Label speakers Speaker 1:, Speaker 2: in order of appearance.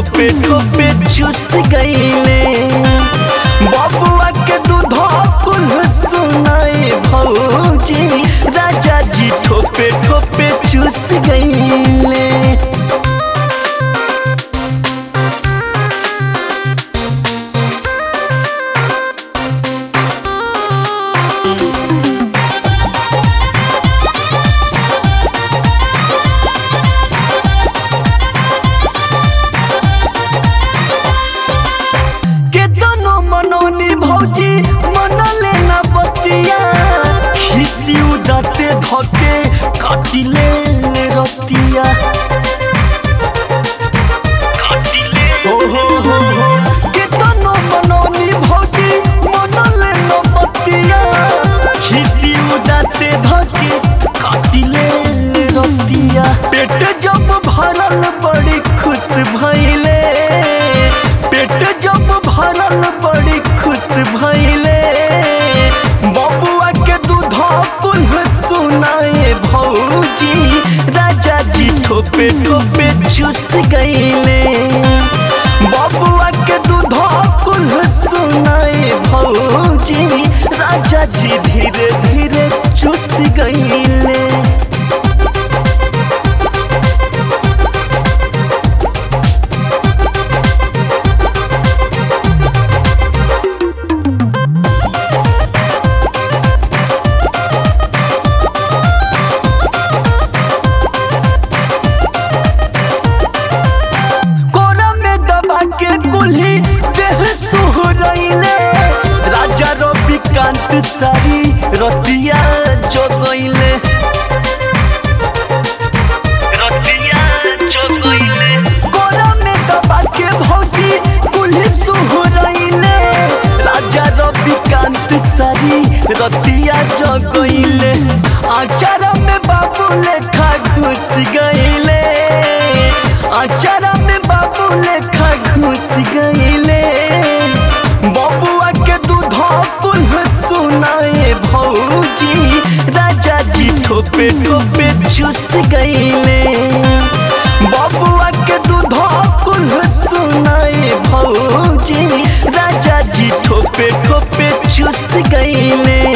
Speaker 1: ठोपे ठोपे चूस गईले। बबुआ के दूध कुल सुनाए भौजी, राजा जी ठोपे ठोपे चूस गईले। भौजी मन लेना बतिया, खिसी उदाते धके काटिले रतिया। केतनो मनोनी भौजी मन लेना बतिया, खिसी उदाते धके काटिले रतिया। पेट जब भरल बड़ी खुश भइले, पेट जब भरल बड़ी खुश भइले। बबुआ के दूध कुल सुनाए भौजी, राजा जी ठोपे ठोपे चूस गईले। बबुआ के दूध कुल सुनाए भौजी, राजा जी धीरे धीरे चूस गईले। कुल्ही देह सुहरैले, राजा रविकांत सारी रतिया जगैले। कोरा में दबा के भौजी कुल्ही सुहरैले, राजा रविकांत सारी रतिया जगैले। आचारा में बाबू लेखा घुस गईले, आचारा में बाबू लेखा घुस गईले। बबुआ के दूध कुल सुनाए भौजी, राजा जी ठोपे ठोपे चूस गईले। बबुआ के दूध कुल सुनाए भौजी, राजा जी ठोपे ठोपे चूस गईले।